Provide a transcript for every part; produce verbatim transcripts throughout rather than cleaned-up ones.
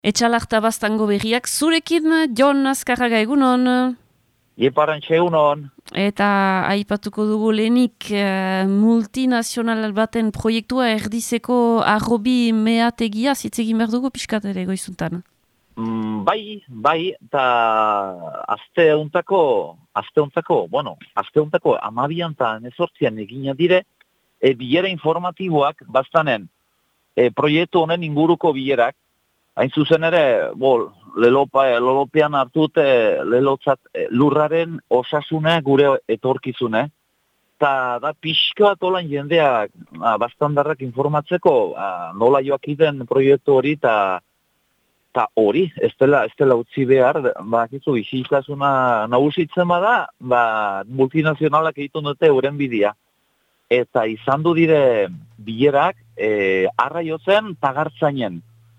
Etxalarta baztango berriak, zurekin Jon Azkarraga egunon. Ieparantxe egunon. Eta aipatuko dugu lehenik uh, multinazional baten proiektua erdizeko arrobi meategia zitzegin behar dugu pixkat ere goizuntan. Mm, bai, bai, eta azte untako, azte untako, bueno, azte untako amabian eta nezortzian egina dire, e, bilera informatiboak baztanen e, proiektu honen inguruko bilerak, hain zuzen ere, bol, lelopa, lelopean hartute lelotzat e, lurraren osasune gure etorkizune, eta da pixka bat olan jendeak a, bastandarrak informatzeko a, nola joakiten proiektu hori, eta eta hori, ez dela, ez dela utzi behar, bakizu, isiltasuna nagusitzen bada, ba, multinazionalak egiten dute euren bidea. Eta izan du dire bilerak, e, arraiotzen tagartzainen.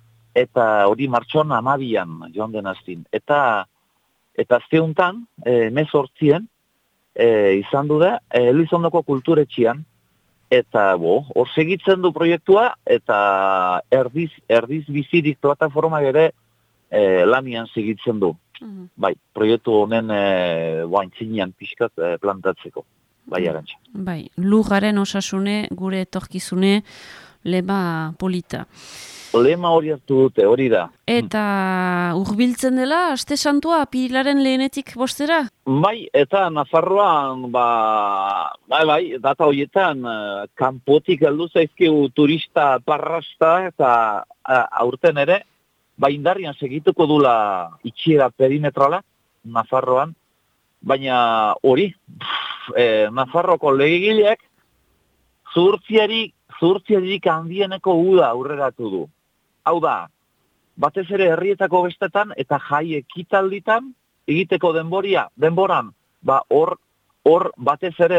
Eta hori martxon amabian joan den aztin. Eta, eta azte honetan, e, mezortzien, e, izan du da, e, Elizondoko kulturetxian, eta bo, hor segitzen du proiektua, eta erdiz, erdiz bizirik plataforma ere e, lanian segitzen du. Mm-hmm. Bai, proiektu honen e, boaintzinean pixkat e, plantatzeko. Bai, arantxa. Bai, lujaren osasune, gure etorkizune, lema polita. Lema hori hartu dute, hori da. Eta hurbiltzen dela, aste santua, apirilaren lehenetik bostera? Bai, eta Nafarroan, ba, bai, bai, data horietan, kanpotik heldu zaizkigu turista parrasta, eta a, aurten ere, ba, indarrian segituko dula itxiera perimetrala, Nafarroan, baina hori, e, Nafarroko legegileak, zuhurtziarik, zuhurtziarik handieneko uda aurreratu du. Hau da, batez ere herrietako bestetan eta jai ekitalditan egiteko denboria, denboran, ba hor hor batez ere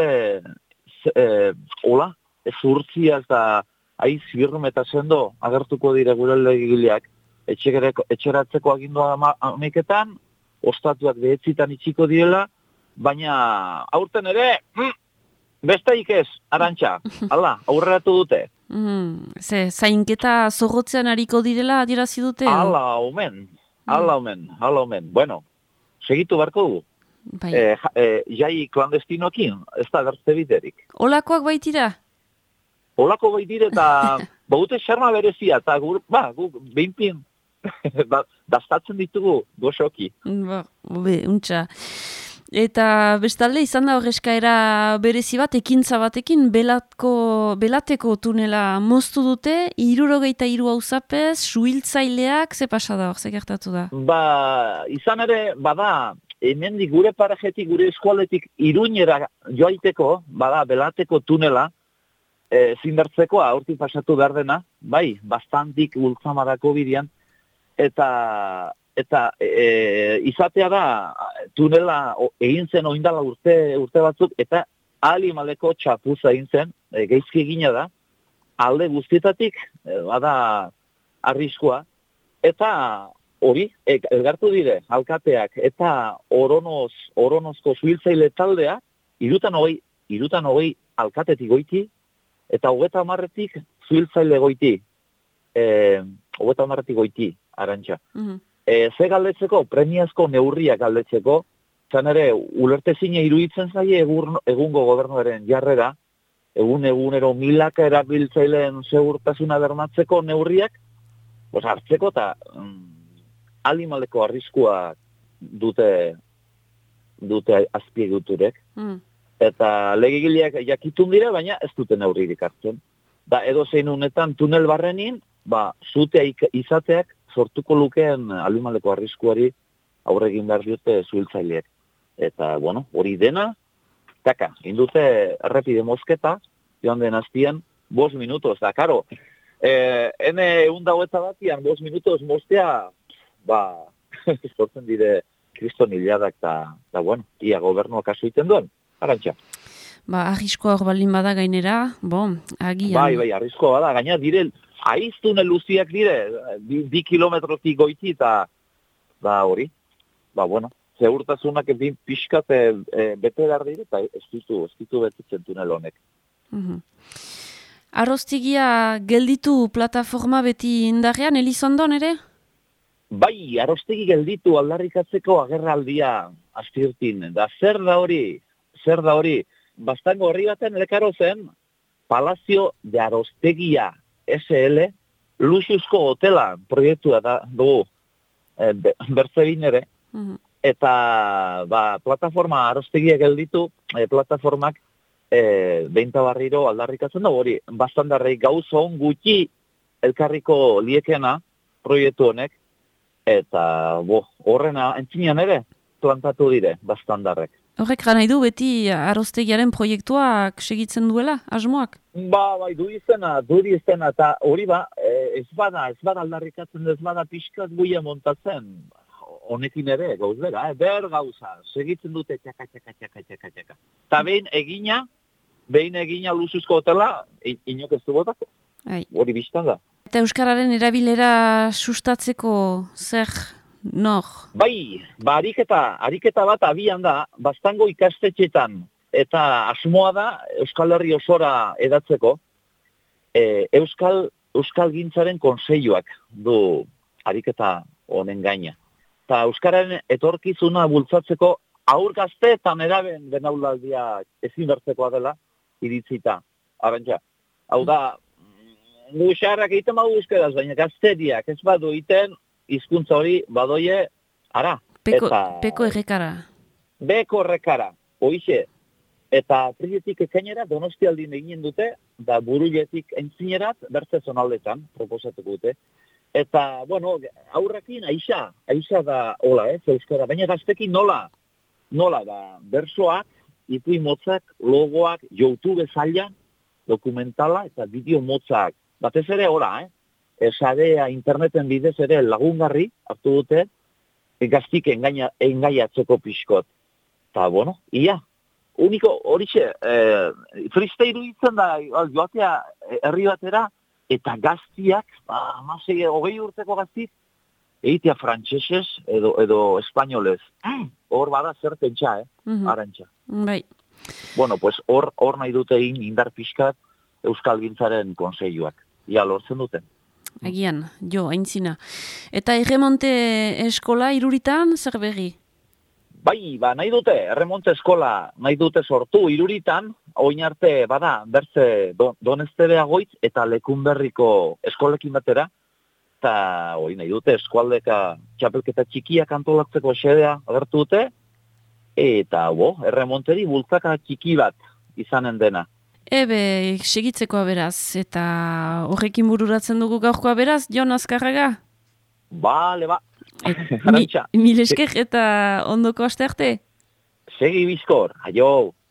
e, hola, zuhurtzia eta aiz firme eta sendo agertuko dire gure legegileak etxeratzeko agindua amaiketan, ostatuak behetzitan itxiko direla, baina aurten ere, mm, besteik ez, arantxa, hala, aurreratu dute. Mm, ze, zainketa zorrotzean hariko direla adierazi dute? Hala omen, hala omen, hala omen. Bueno, segitu barko dugu. Bai. E, e, jai klandestinoekin, ez da gertze biterik. Olakoak baitira? Olako baitire eta baute xarma berezia, eta gur, ba, gu, behinpin, daztatzen ditugu, goxoki. Ba, be, untxa. Eta bestalde izan da horrezkaera berezi bat, ekintza batekin, belatko, belateko tunela moztu dute, hirurogeita hiru auzapez, suhiltzaileak, ze pasa da hor, ze gertatu da? Ba, izan ere, bada, hemendik gure parajetik, gure eskualetik iruñera joaiteko, bada, belateko tunela, e, zindartzeko, aurtik pasatu behar dena, bai, bastantik ultzamarako bidean, eta... Eta e, izatea da, tunela o, egin zen oindala urte, urte batzuk, eta alimaleko txapuza egin zen, e, geizki egina da, alde guztietatik, e, bada arriskua, eta hori, e, elgartu dire, alkateak, eta oronoz, oronozko zuhiltzaile taldea, irutan hogei, irutan hogei alkatetik goiti, eta hogeta hamarretik zuhiltzaile goiti, e, hogeta hamarretik goiti, arantxa. Mm-hmm. E, ze galdetzeko, premiazko neurriak galdetzeko, zan ere, ulertezine iruditzen zaie egun, egungo gobernuaren jarrera, egun egunero milaka erabiltzaileen segurtasuna bermatzeko neurriak, pues hartzeko eta mm, alimaleko arriskua dute, dute azpieguturek. Mm. Eta legegileak jakitun dira, baina ez dute neurririk hartzen. Da, edo zein honetan tunel barrenin, ba, zutea izateak, sortuko lukeen alimaleko arriskuari aurre egin behar diote zuhiltzaileek. Eta, bueno, hori dena, taka, indute errepide mosketa, joan den azpian, bost minutos, da, karo, eh, ene eunda hoeta batian, bost minutos mostea, ba, sortzen dire kriston hiladak, eta, da, bueno, ia gobernuak asu iten duen, arantxa. Ba, arriskoa hor baldin bada gainera, bon, agian. Bai, bai, arriskoa bada, gaina dire, aiztune luziak dire, bi, bi kilometrotik goiti, eta, ba, hori, ba, bueno, segurtasunak bin pixkat e, e, bete behar dire, eta ez ditu, ez ditu betetzen tunel honek. Mm-hmm. Arroztigia gelditu plataforma beti indarrean, Elizondon ere? Bai, arostegi gelditu aldarrikatzeko agerraldia astirtin. Da zer da hori, zer da hori, bastango horri baten lekaro zen, Palazio de Arostegia S L, luxuzko hotela proiektua da dugu, e, bertzebin ere, Mhm. eta ba, plataforma arostegia gelditu, e, plataformak e, behinta barriro aldarrikatzen da hori, bastandarrei gauza on gutxi elkarriko liekena proiektu honek, eta bo, horrena entzinean ere plantatu dire bastandarrek. Horrek gana du beti arostegiaren proiektuak segitzen duela, asmoak? Ba, bai, du izena, du izena, eta hori ba, e, ez bada, ez bada aldarrikatzen, ez bada pixkat guia montatzen, honekin ere, gauz bera, eh? Ber gauza, segitzen dute txaka, txaka, txaka, txaka, txaka. Eta behin egina, behin egina luzuzko hotela, in, inok ez du botako, Ai. hori biztan da. Eta euskararen erabilera sustatzeko zer, nor? Bai, ba, ariketa, ariketa bat abian da, bastango ikastetxetan, eta asmoa da Euskal Herri osora edatzeko, e, Euskal, Euskal Gintzaren konseilluak du ariketa honen gaina. Eta Euskararen etorkizuna bultzatzeko aur gazte eta neraben benaulaldia ezin bertzekoa dela iritzita. Arantxa, hau da, gu xarrak egiten badu euskeraz, baina gazteriak ez badu egiten hizkuntza hori badoie, ara. Peko, eta, peko errekara. Beko errekara, hoixe. Eta prietik ekainera Donostialdin egin dute, da buruletik entzinerat bertze zonaldetan proposatuko dute. Eta, bueno, aurrekin aixa, aixa da hola, ez, euskara. Baina gaztekin nola, nola da, bersoak, ipuin motzak, logoak, YouTube zailan, dokumentala eta bideo motzak. Batez ere hola, eh? Esarea interneten bidez ere lagungarri hartu dute, gaztik engaina, engaiatzeko pixkot. Eta, bueno, ia, uniko horixe, eh, triste iruditzen da, joatea herri batera, eta gaztiak, ba, masei, hogei urteko gaztik, egitea frantsesez edo, edo espainolez. Hor bada zer pentsa, eh, Mhm. Arantxa. Bai. Bueno, pues hor, hor nahi dute egin indar pixkat Euskal Gintzaren konseiluak. Ja, lortzen duten. Agian, jo, aintzina. Eta erremonte eskola iruritan, zer berri? Bai, ba, nahi dute, erremonte eskola nahi dute sortu iruritan, oin arte, bada, bertze don, Doneztebea goitz eta Lekunberriko eskolekin batera, eta hori nahi dute, eskualdeka txapelketa txikiak antolatzeko xedea agertu dute, eta, bo, erremonteri bultzaka txiki bat izanen dena. Ebe, segitzekoa beraz, eta horrekin bururatzen dugu gaurkoa beraz, Jon Azkarraga? Bale, ba. Mi, mil esker eta ondoko aste arte? Segi bizkor, aio.